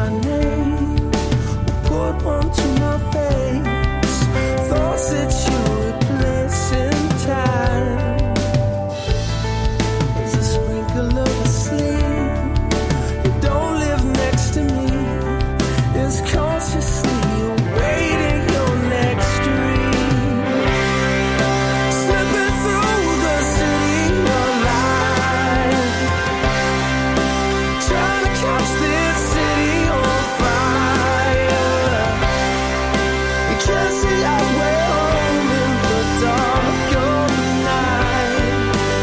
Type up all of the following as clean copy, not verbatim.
my name, put one to my face. Thoughts that you replace in time. There's a sprinkle of a sleep. You don't live next to me. It's consciously awaiting your next dream. Slipping through the city of life, trying to catch this city on fire. You can't see our way home in the dark of the night.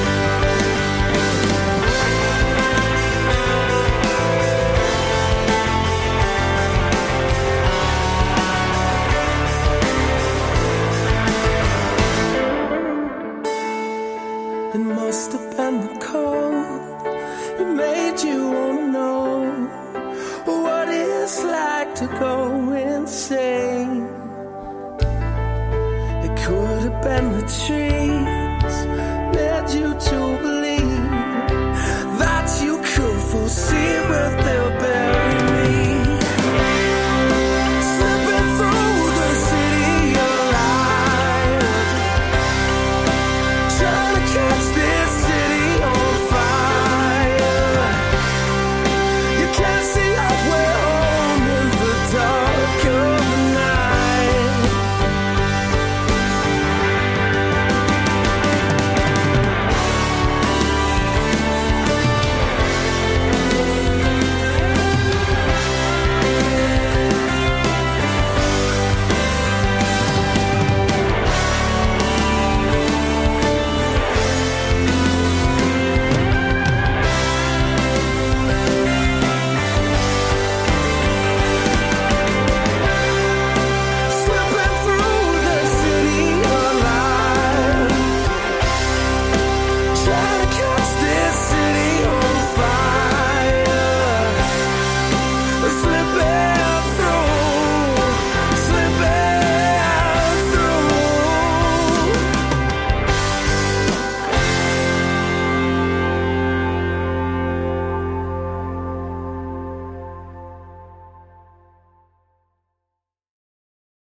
It must have been the cold. It made you wanna know what it's like to go insane. It could have been the tree